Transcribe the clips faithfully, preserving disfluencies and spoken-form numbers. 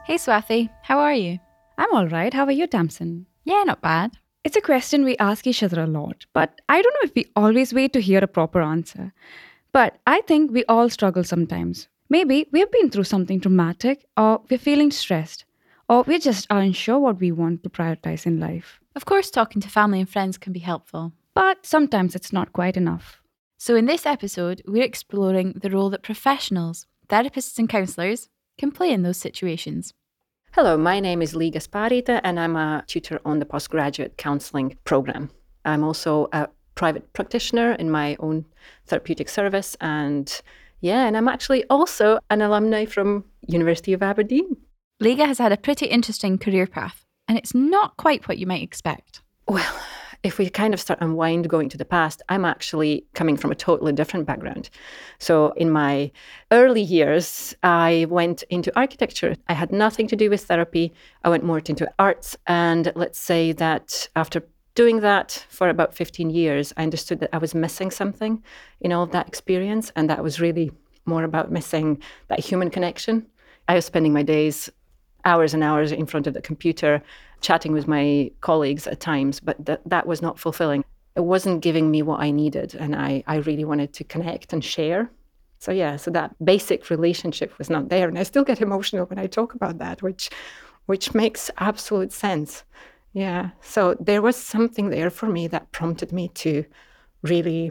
Hey Swathi, how are you? I'm all right. How are you, Tamsin? Yeah, not bad. It's a question we ask each other a lot, but I don't know if we always wait to hear a proper answer. But I think we all struggle sometimes. Maybe we've been through something traumatic, or we're feeling stressed, or we just aren't sure what we want to prioritize in life. Of course, talking to family and friends can be helpful. But sometimes it's not quite enough. So, in this episode, we're exploring the role that professionals, therapists, and counsellors can play in those situations. Hello, my name is Lee Gasparita, and I'm a tutor on the postgraduate counselling program. I'm also a private practitioner in my own therapeutic service, and yeah, and I'm actually also an alumni from University of Aberdeen. Liga has had a pretty interesting career path, and it's not quite what you might expect. Well, if we kind of start unwind going to the past, I'm actually coming from a totally different background. So in my early years, I went into architecture. I had nothing to do with therapy. I went more into arts. And let's say that after doing that for about fifteen years, I understood that I was missing something in all of that experience. And that was really more about missing that human connection. I was spending my days hours and hours in front of the computer, chatting with my colleagues at times, but th- that was not fulfilling. It wasn't giving me what I needed, and I, I really wanted to connect and share. So yeah, so that basic relationship was not there, and I still get emotional when I talk about that, which which makes absolute sense. Yeah, so there was something there for me that prompted me to really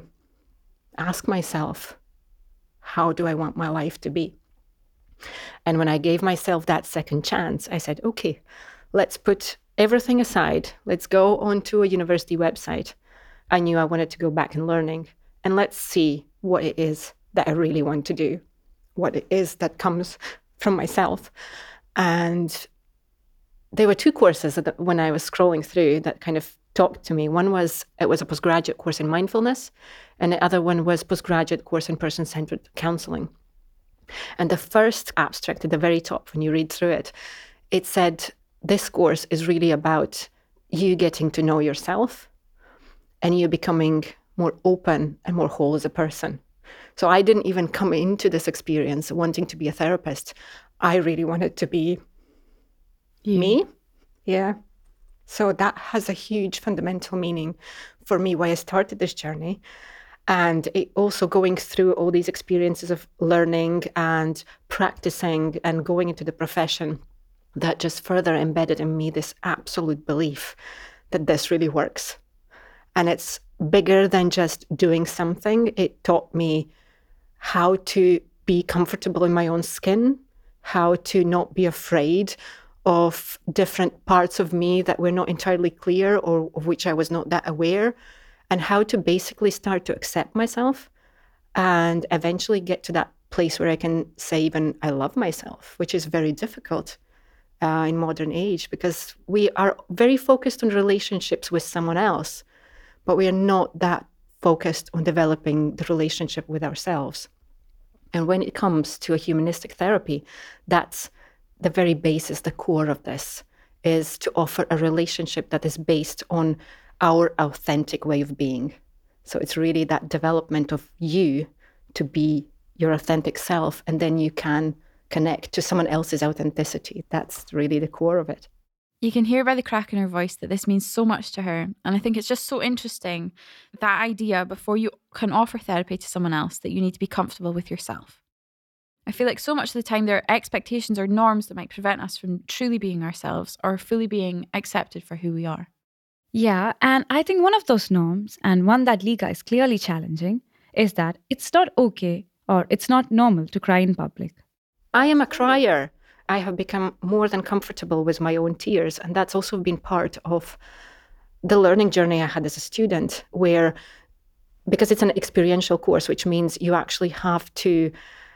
ask myself, how do I want my life to be? And when I gave myself that second chance, I said, okay, let's put everything aside. Let's go onto a university website. I knew I wanted to go back in learning, and let's see what it is that I really want to do, what it is that comes from myself. And there were two courses that when I was scrolling through that kind of talked to me. One was, it was a postgraduate course in mindfulness, and the other one was postgraduate course in person-centered counseling. And the first abstract at the very top, when you read through it, it said, this course is really about you getting to know yourself and you becoming more open and more whole as a person. So I didn't even come into this experience wanting to be a therapist. I really wanted to be You. me. Yeah. So that has a huge fundamental meaning for me, why I started this journey. And it also going through all these experiences of learning and practicing and going into the profession that just further embedded in me this absolute belief that this really works. And it's bigger than just doing something. It taught me how to be comfortable in my own skin, how to not be afraid of different parts of me that were not entirely clear or of which I was not that aware, and how to basically start to accept myself and eventually get to that place where I can say even I love myself, which is very difficult uh, in modern age because we are very focused on relationships with someone else, but we are not that focused on developing the relationship with ourselves. And when it comes to a humanistic therapy, that's the very basis, the core of this, is to offer a relationship that is based on our authentic way of being. So it's really that development of you to be your authentic self, and then you can connect to someone else's authenticity. That's really the core of it. You can hear by the crack in her voice that this means so much to her. And I think it's just so interesting, that idea before you can offer therapy to someone else, that you need to be comfortable with yourself. I feel like so much of the time there are expectations or norms that might prevent us from truly being ourselves or fully being accepted for who we are. Yeah, and I think one of those norms, and one that Liga is clearly challenging, is that it's not okay or it's not normal to cry in public. I am a crier. I have become more than comfortable with my own tears, and that's also been part of the learning journey I had as a student, where, because it's an experiential course, which means you actually have to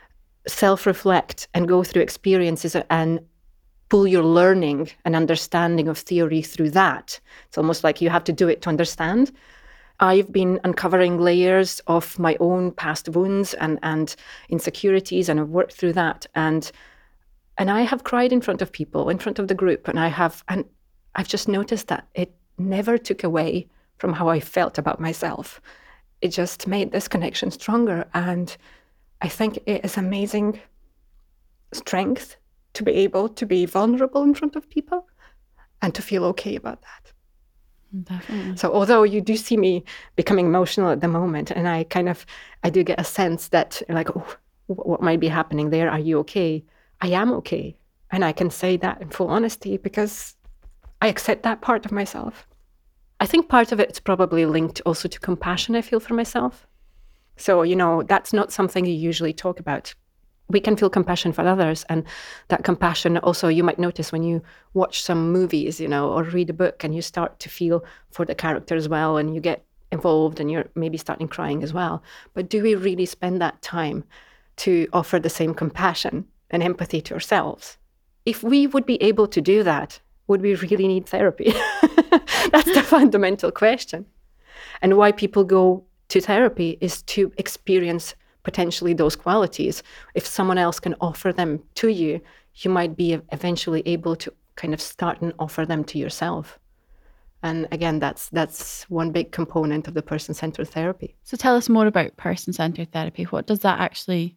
self-reflect and go through experiences and pull your learning and understanding of theory through that. It's almost like you have to do it to understand. I've been uncovering layers of my own past wounds and, and insecurities, and I've worked through that. And and I have cried in front of people, in front of the group, and I have, and I've just noticed that it never took away from how I felt about myself. It just made this connection stronger, and I think it is amazing strength to be able to be vulnerable in front of people and to feel okay about that. Definitely. So although you do see me becoming emotional at the moment, and I kind of, I do get a sense that like, oh, what might be happening there? Are you okay? I am okay. And I can say that in full honesty because I accept that part of myself. I think part of it's probably linked also to compassion I feel for myself. So, you know, that's not something you usually talk about. We can feel compassion for others, and that compassion also you might notice when you watch some movies, you know, or read a book and you start to feel for the character as well, and you get involved and you're maybe starting crying as well. But do we really spend that time to offer the same compassion and empathy to ourselves? If we would be able to do that, would we really need therapy? That's the fundamental question. And why people go to therapy is to experience potentially those qualities. If someone else can offer them to you, you might be eventually able to kind of start and offer them to yourself. And again, that's that's one big component of the person-centered therapy. So tell us more about person-centered therapy. What does that actually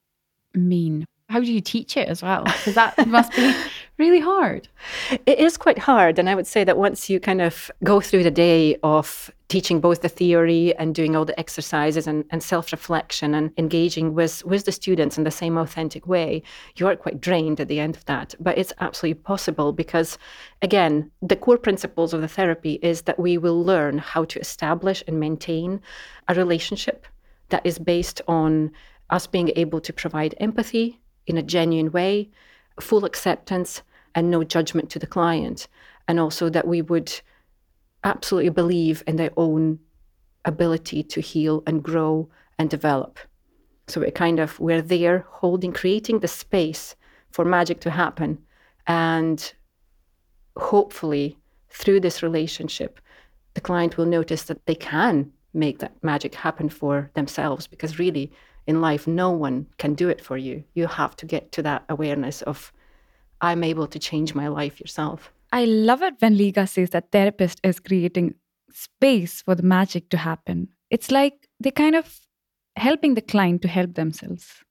mean? How do you teach it as well? Because that must be really hard. It is quite hard. And I would say that once you kind of go through the day of teaching both the theory and doing all the exercises and, and self-reflection and engaging with, with the students in the same authentic way, you are quite drained at the end of that. But it's absolutely possible because, again, the core principles of the therapy is that we will learn how to establish and maintain a relationship that is based on us being able to provide empathy in a genuine way, full acceptance, and no judgment to the client. And also that we would absolutely believe in their own ability to heal and grow and develop. So we're kind of, we're there holding, creating the space for magic to happen. And hopefully through this relationship, the client will notice that they can make that magic happen for themselves, because really in life, no one can do it for you. You have to get to that awareness of, I'm able to change my life yourself. I love it when Liga says that therapist is creating space for the magic to happen. It's like they're kind of helping the client to help themselves.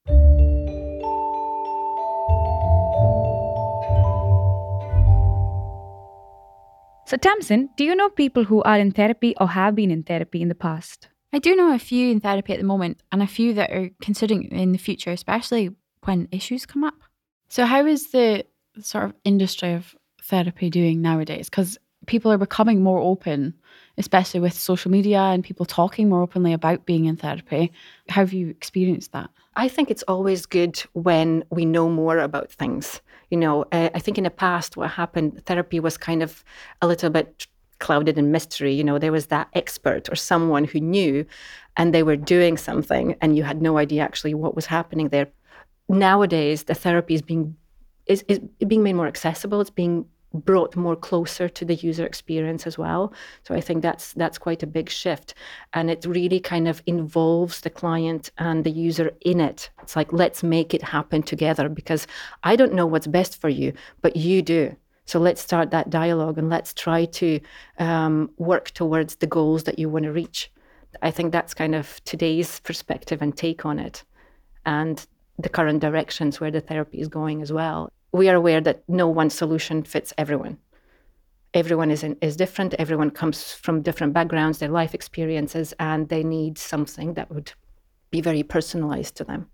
So Tamsin, do you know people who are in therapy or have been in therapy in the past? I do know a few in therapy at the moment, and a few that are considering in the future, especially when issues come up. So how is the sort of industry of therapy doing nowadays? Because people are becoming more open, especially with social media and people talking more openly about being in therapy. How have you experienced that? I think it's always good when we know more about things. You know, uh, I think in the past what happened, therapy was kind of a little bit clouded in mystery. You know, there was that expert or someone who knew and they were doing something and you had no idea actually what was happening there. Nowadays, the therapy is being is, is being made more accessible. It's being brought more closer to the user experience as well. So I think that's that's quite a big shift. And it really kind of involves the client and the user in it. It's like, let's make it happen together, because I don't know what's best for you, but you do. So let's start that dialogue and let's try to um, work towards the goals that you want to reach. I think that's kind of today's perspective and take on it, and the current directions where the therapy is going as well. We are aware that no one solution fits everyone. Everyone is in, is different. Everyone comes from different backgrounds, their life experiences, and they need something that would be very personalized to them.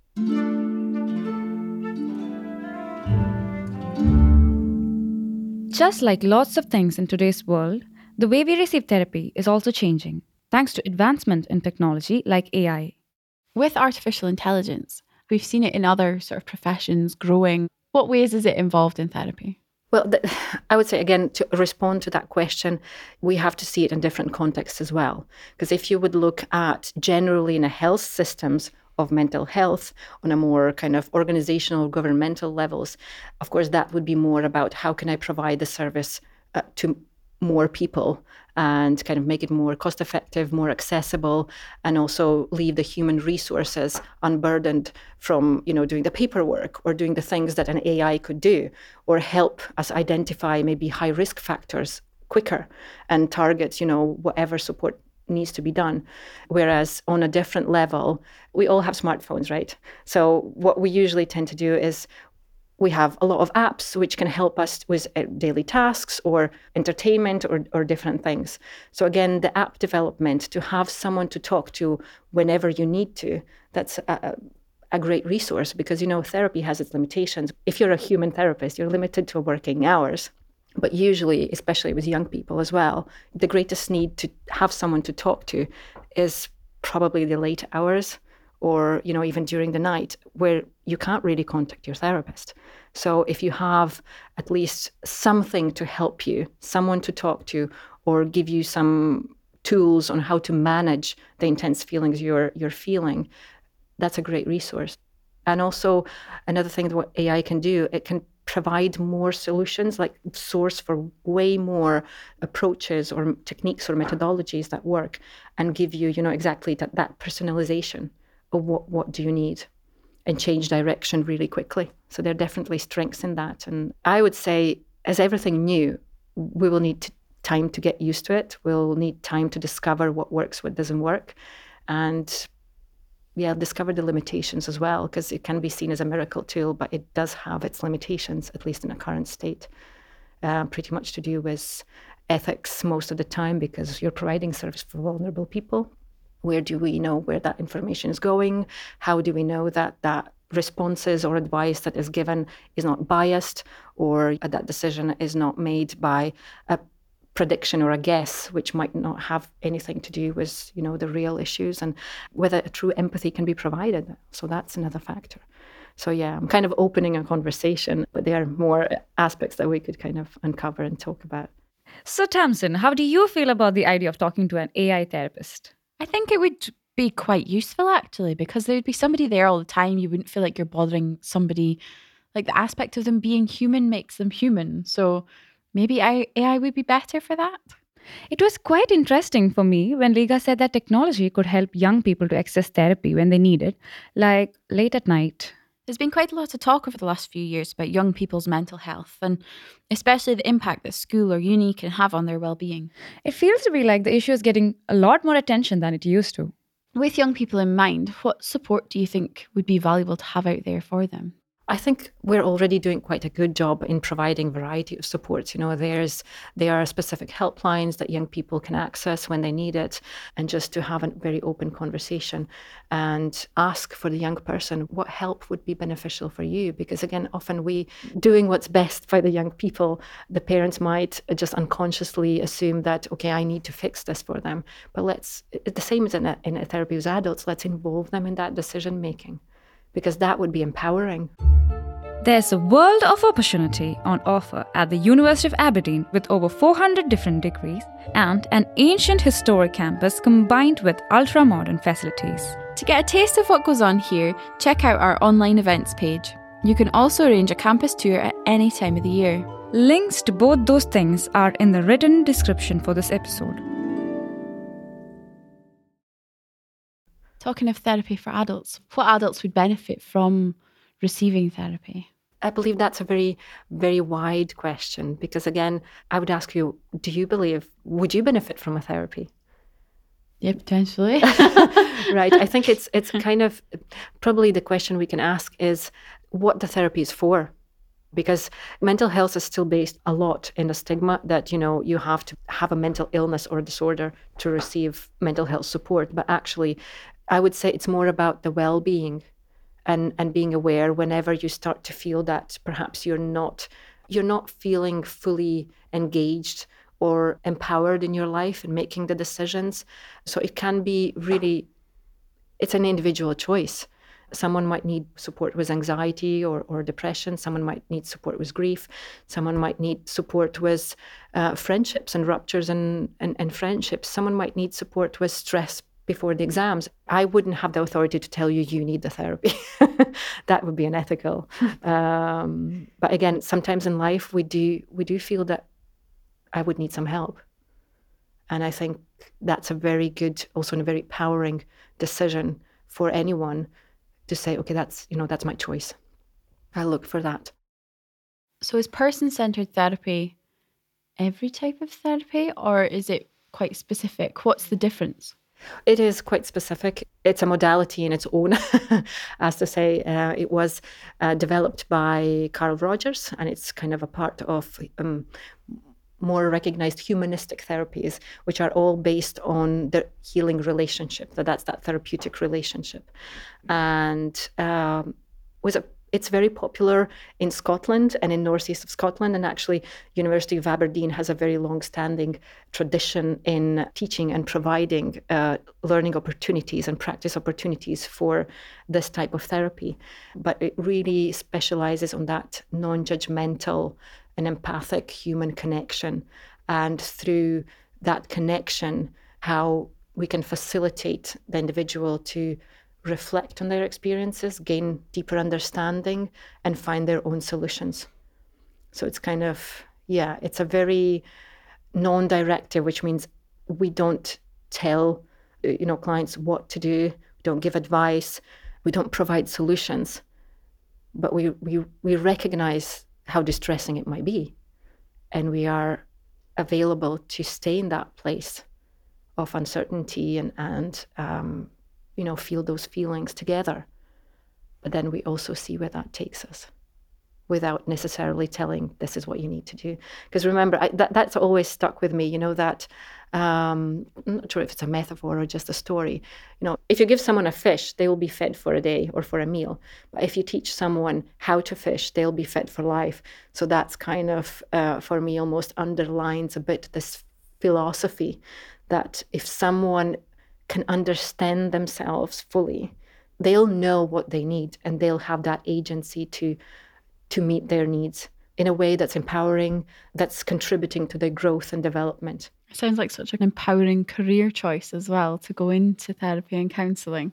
Just like lots of things in today's world, the way we receive therapy is also changing, thanks to advancement in technology like A I. With artificial intelligence, we've seen it in other sort of professions growing. What ways is it involved in therapy? Well, the, I would say, again, to respond to that question, we have to see it in different contexts as well. Because if you would look at generally in a health systems of mental health on a more kind of organizational, governmental levels, of course, that would be more about how can I provide the service uh, to more people and kind of make it more cost effective, more accessible, and also leave the human resources unburdened from, you know, doing the paperwork or doing the things that an A I could do, or help us identify maybe high risk factors quicker and target, you know, whatever support needs to be done. Whereas on a different level, we all have smartphones, right? So what we usually tend to do is We have a lot of apps which can help us with uh, daily tasks or entertainment or, or different things. So again, the app development, to have someone to talk to whenever you need to, that's a, a great resource, because, you know, therapy has its limitations. If you're a human therapist, you're limited to working hours. But usually, especially with young people as well, the greatest need to have someone to talk to is probably the late hours, or, you know, even during the night, where you can't really contact your therapist. So if you have at least something to help you, someone to talk to, or give you some tools on how to manage the intense feelings you're you're feeling, that's a great resource. And also, another thing that what A I can do, it can provide more solutions, like source for way more approaches or techniques or methodologies that work, and give you, you know, exactly that, that personalization of what, what do you need, and change direction really quickly. So there are definitely strengths in that. And I would say, as everything new, we will need to, time to get used to it. We'll need time to discover what works, what doesn't work. And yeah, discover the limitations as well, because it can be seen as a miracle tool, but it does have its limitations, at least in the current state. Uh, pretty much to do with ethics most of the time, because you're providing service for vulnerable people. Where do we know where that information is going? How do we know that that responses or advice that is given is not biased, or that decision is not made by a prediction or a guess, which might not have anything to do with, you know, the real issues, and whether a true empathy can be provided. So that's another factor. So yeah, I'm kind of opening a conversation, but there are more aspects that we could kind of uncover and talk about. So Tamsin, how do you feel about the idea of talking to an A I therapist? I think it would be quite useful, actually, because there would be somebody there all the time. You wouldn't feel like you're bothering somebody. Like, the aspect of them being human makes them human. So maybe A I would be better for that. It was quite interesting for me when Liga said that technology could help young people to access therapy when they need it, like late at night. There's been quite a lot of talk over the last few years about young people's mental health, and especially the impact that school or uni can have on their well-being. It feels to be like the issue is getting a lot more attention than it used to. With young people in mind, what support do you think would be valuable to have out there for them? I think we're already doing quite a good job in providing variety of supports. You know, there's there are specific helplines that young people can access when they need it, and just to have a very open conversation and ask for the young person what help would be beneficial for you. Because again, often we doing what's best by the young people, the parents might just unconsciously assume that, okay, I need to fix this for them. But let's, the same as in a, in a therapy with adults, let's involve them in that decision making, because that would be empowering. There's a world of opportunity on offer at the University of Aberdeen, with over four hundred different degrees and an ancient historic campus combined with ultra-modern facilities. To get a taste of what goes on here, check out our online events page. You can also arrange a campus tour at any time of the year. Links to both those things are in the written description for this episode. Talking of therapy for adults, what adults would benefit from receiving therapy? I believe that's a very, very wide question, because again, I would ask you, do you believe, would you benefit from a therapy? Yeah, potentially. Right. I think it's it's kind of, probably the question we can ask is what the therapy is for. Because mental health is still based a lot in the stigma that, you know, you have to have a mental illness or disorder to receive mental health support. But actually, I would say it's more about the well-being and, and being aware whenever you start to feel that perhaps you're not you're not feeling fully engaged or empowered in your life and making the decisions. So it can be really, it's an individual choice. Someone might need support with anxiety or, or depression. Someone might need support with grief. Someone might need support with uh, friendships and ruptures and, and, and friendships. Someone might need support with stress before the exams. I wouldn't have the authority to tell you, you need the therapy. That would be unethical. Um, but again, sometimes in life, we do we do feel that I would need some help. And I think that's a very good, also a very empowering decision for anyone to say, okay, that's, you know, that's my choice. I'll look for that. So is person-centered therapy every type of therapy, or is it quite specific? What's the difference? It is quite specific. It's a modality in its own, as to say. Uh, it was uh, developed by Carl Rogers, and it's kind of a part of um, more recognized humanistic therapies, which are all based on the healing relationship. So that's that therapeutic relationship. And um, was a It's very popular in Scotland and in northeast of Scotland, and actually University of Aberdeen has a very long-standing tradition in teaching and providing uh, learning opportunities and practice opportunities for this type of therapy. But it really specializes on that non-judgmental and empathic human connection, and through that connection, how we can facilitate the individual to reflect on their experiences, gain deeper understanding, and find their own solutions. So it's kind of, yeah, it's a very non-directive, which means we don't tell, you know, clients what to do, we don't give advice, we don't provide solutions, but we we we recognize how distressing it might be, and we are available to stay in that place of uncertainty and and um, you know, feel those feelings together. But then we also see where that takes us without necessarily telling this is what you need to do. Because remember, I, that, that's always stuck with me, you know, that um, I'm not sure if it's a metaphor or just a story. You know, if you give someone a fish, they will be fed for a day or for a meal. But if you teach someone how to fish, they'll be fed for life. So that's kind of, uh, for me, almost underlines a bit this philosophy that if someone can understand themselves fully, they'll know what they need, and they'll have that agency to to meet their needs in a way that's empowering, that's contributing to their growth and development. It sounds like such an empowering career choice as well, to go into therapy and counselling.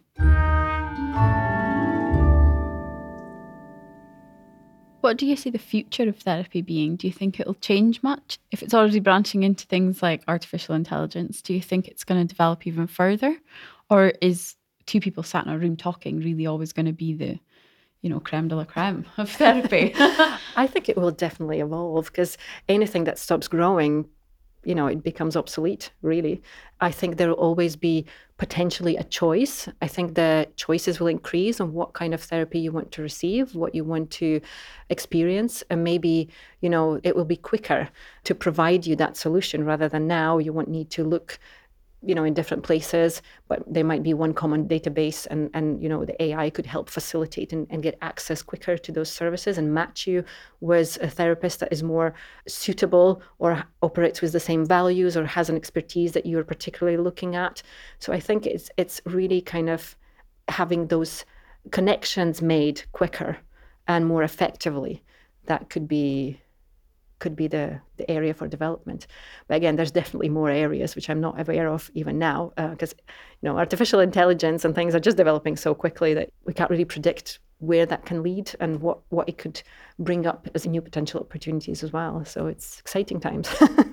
What do you see the future of therapy being? Do you think it'll change much? If it's already branching into things like artificial intelligence, do you think it's going to develop even further? Or is two people sat in a room talking really always going to be the, you know, creme de la creme of therapy? I think it will definitely evolve, because anything that stops growing, you know, it becomes obsolete, really. I think there will always be potentially a choice. I think the choices will increase on what kind of therapy you want to receive, what you want to experience, and maybe, you know, it will be quicker to provide you that solution, rather than now you won't need to look, you know, in different places, but there might be one common database, and, and you know, the A I could help facilitate and, and get access quicker to those services and match you with a therapist that is more suitable or operates with the same values or has an expertise that you're particularly looking at. So I think it's it's really kind of having those connections made quicker and more effectively. That could be could be the, the area for development. But again, there's definitely more areas which I'm not aware of even now, because uh, you know, artificial intelligence and things are just developing so quickly that we can't really predict where that can lead and what, what it could bring up as new potential opportunities as well. So it's exciting times.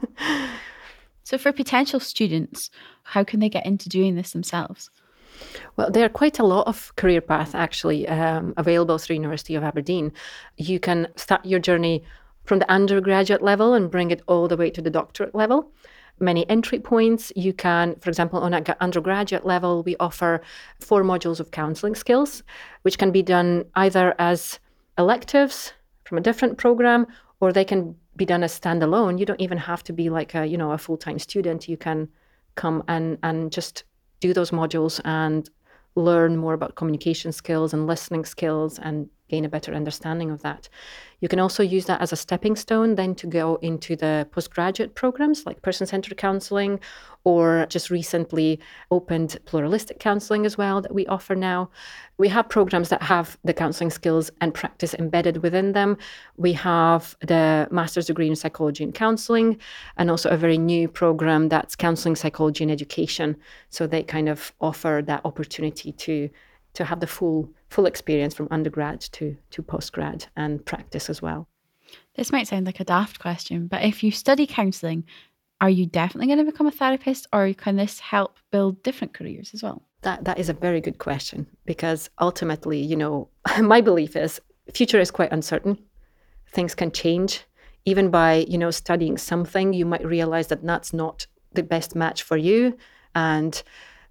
So for potential students, how can they get into doing this themselves? Well, there are quite a lot of career paths actually um, available through University of Aberdeen. You can start your journey from the undergraduate level and bring it all the way to the doctorate level. Many entry points. You can, for example, on an undergraduate level, we offer four modules of counselling skills, which can be done either as electives from a different program, or they can be done as standalone. You don't even have to be like a, you know, a full-time student. You can come and, and just do those modules and learn more about communication skills and listening skills and gain a better understanding of that. You can also use that as a stepping stone then to go into the postgraduate programs like person-centered counselling, or just recently opened pluralistic counselling as well that we offer now. We have programs that have the counselling skills and practice embedded within them. We have the master's degree in psychology and counselling, and also a very new program that's counselling, psychology and education. So they kind of offer that opportunity to to have the full full experience from undergrad to, to postgrad and practice as well. This might sound like a daft question, but if you study counselling, are you definitely going to become a therapist, or can this help build different careers as well? That that is a very good question, because ultimately, you know, my belief is future is quite uncertain. Things can change. Even by, you know, studying something, you might realize that that's not the best match for you. And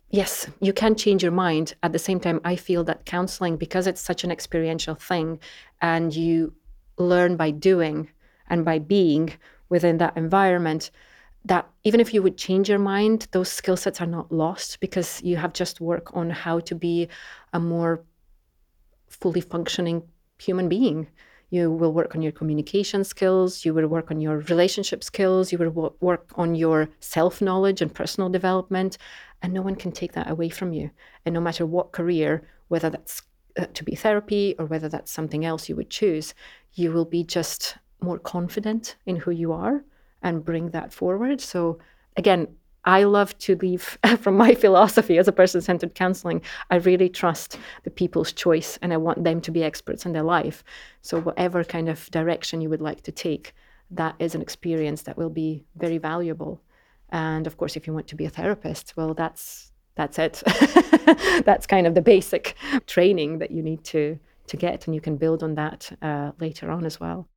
yes, you can change your mind. At the same time, I feel that counseling, because it's such an experiential thing and you learn by doing and by being within that environment, that even if you would change your mind, those skill sets are not lost because you have just work on how to be a more fully functioning human being. You will work on your communication skills, you will work on your relationship skills, you will wo- work on your self-knowledge and personal development, and no one can take that away from you. And no matter what career, whether that's uh, to be therapy or whether that's something else you would choose, you will be just more confident in who you are and bring that forward. So again, I love to leave from my philosophy as a person-centered counseling. I really trust the people's choice and I want them to be experts in their life. So whatever kind of direction you would like to take, that is an experience that will be very valuable. And of course, if you want to be a therapist, well, that's that's it. That's kind of the basic training that you need to, to get, and you can build on that uh, later on as well.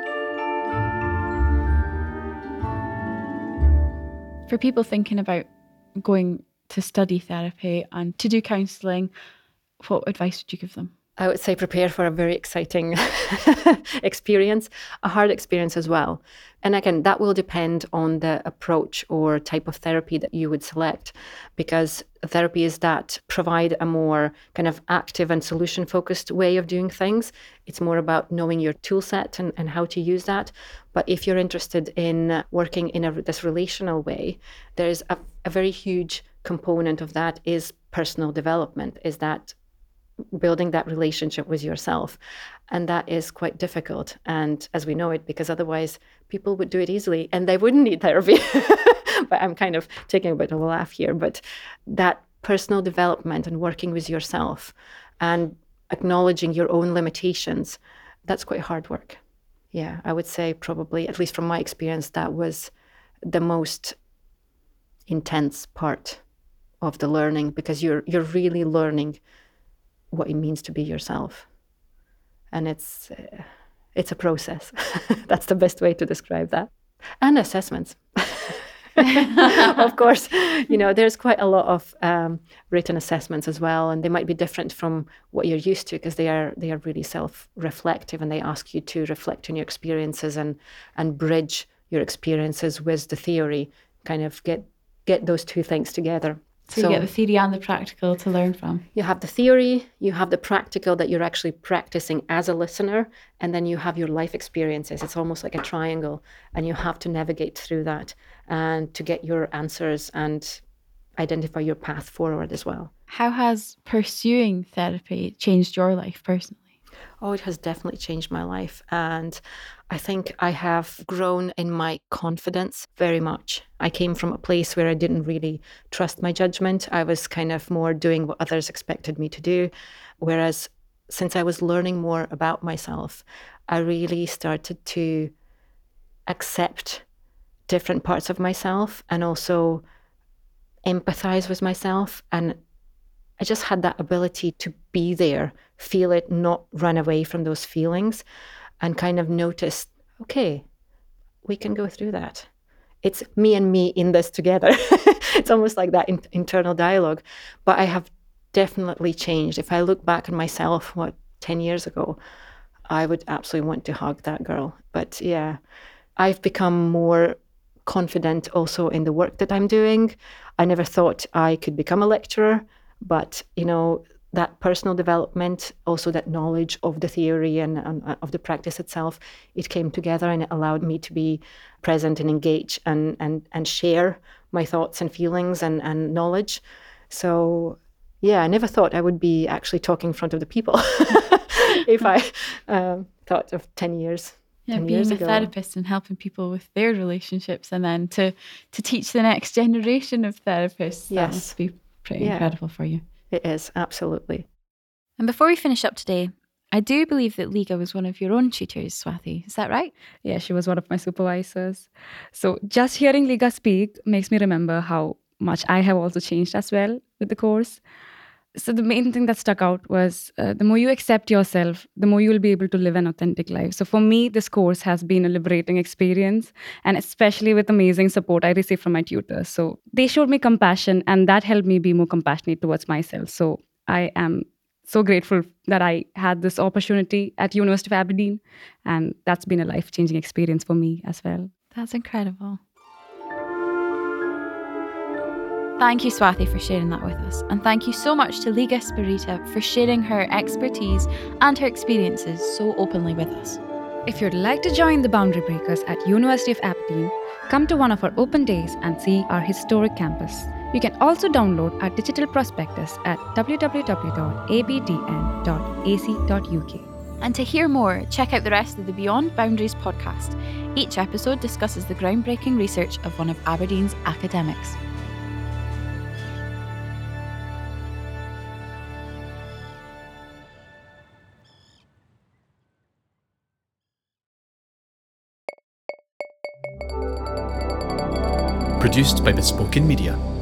For people thinking about going to study therapy and to do counselling, what advice would you give them? I would say prepare for a very exciting experience, a hard experience as well. And again, that will depend on the approach or type of therapy that you would select, because therapies that provide a more kind of active and solution-focused way of doing things, it's more about knowing your tool set and, and how to use that. But if you're interested in working in a, this relational way, there's a, a very huge component of that is personal development, is that building that relationship with yourself. And that is quite difficult. And as we know it, because otherwise people would do it easily and they wouldn't need therapy. But I'm kind of taking a bit of a laugh here. But that personal development and working with yourself and acknowledging your own limitations, that's quite hard work. Yeah, I would say probably, at least from my experience, that was the most intense part of the learning, because you're you're really learning what it means to be yourself. And it's uh, it's a process. That's the best way to describe that. And assessments. Of course, you know, there's quite a lot of um, written assessments as well, and they might be different from what you're used to because they are they are really self-reflective, and they ask you to reflect on your experiences and and bridge your experiences with the theory, kind of get get those two things together. So, so you get the theory and the practical to learn from. You have the theory, you have the practical that you're actually practicing as a listener, and then you have your life experiences. It's almost like a triangle, and you have to navigate through that and to get your answers and identify your path forward as well. How has pursuing therapy changed your life personally? Oh, it has definitely changed my life. And I think I have grown in my confidence very much. I came from a place where I didn't really trust my judgment. I was kind of more doing what others expected me to do. Whereas since I was learning more about myself, I really started to accept different parts of myself and also empathize with myself. And I just had that ability to be there, feel it, not run away from those feelings, and kind of notice, okay, we can go through that. It's me and me in this together. It's almost like that in- internal dialogue. But I have definitely changed. If I look back at myself, what, ten years ago, I would absolutely want to hug that girl. But yeah, I've become more confident also in the work that I'm doing. I never thought I could become a lecturer. But, you know, that personal development, also that knowledge of the theory and, and of the practice itself, it came together and it allowed me to be present and engage and and, and share my thoughts and feelings and, and knowledge. So, yeah, I never thought I would be actually talking in front of the people if I um, thought of ten years. Yeah, being a therapist and helping people with their relationships, and then to, to teach the next generation of therapists. Yes. That must be pretty Yeah. incredible for you. It is, absolutely. And before we finish up today, I do believe that Liga was one of your own tutors, Swathi. Is that right? Yeah, she was one of my supervisors. So just hearing Liga speak makes me remember how much I have also changed as well with the course. So the main thing that stuck out was uh, the more you accept yourself, the more you will be able to live an authentic life. So for me, this course has been a liberating experience, and especially with amazing support I received from my tutors. So they showed me compassion, and that helped me be more compassionate towards myself. So I am so grateful that I had this opportunity at University of Aberdeen, and that's been a life-changing experience for me as well. That's incredible. Thank you, Swathi, for sharing that with us. And thank you so much to Liga Spirita for sharing her expertise and her experiences so openly with us. If you'd like to join the Boundary Breakers at University of Aberdeen, come to one of our open days and see our historic campus. You can also download our digital prospectus at w w w dot a b d n dot a c dot u k. And to hear more, check out the rest of the Beyond Boundaries podcast. Each episode discusses the groundbreaking research of one of Aberdeen's academics. Produced by Bespoken Media.